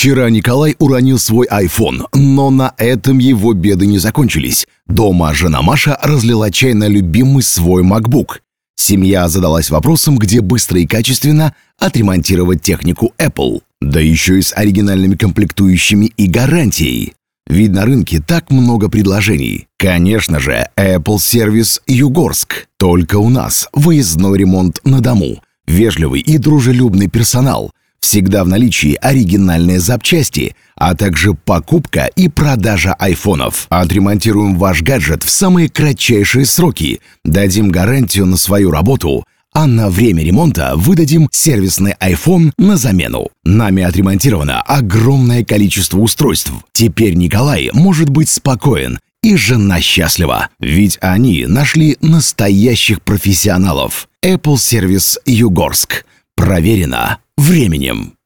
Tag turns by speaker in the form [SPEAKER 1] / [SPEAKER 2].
[SPEAKER 1] Вчера Николай уронил свой iPhone, но на этом его беды не закончились. Дома жена Маша разлила чай на любимый свой MacBook. Семья задалась вопросом, где быстро и качественно отремонтировать технику Apple. Да еще и с оригинальными комплектующими и гарантией. Ведь на рынке так много предложений. Конечно же, Apple сервис Югорск. Только у нас выездной ремонт на дому, вежливый и дружелюбный персонал, всегда в наличии оригинальные запчасти, а также покупка и продажа айфонов. Отремонтируем ваш гаджет в самые кратчайшие сроки, дадим гарантию на свою работу, а на время ремонта выдадим сервисный iPhone на замену. Нами отремонтировано огромное количество устройств. Теперь Николай может быть спокоен, и жена счастлива, ведь они нашли настоящих профессионалов. Apple сервис Югорск. Проверено временем.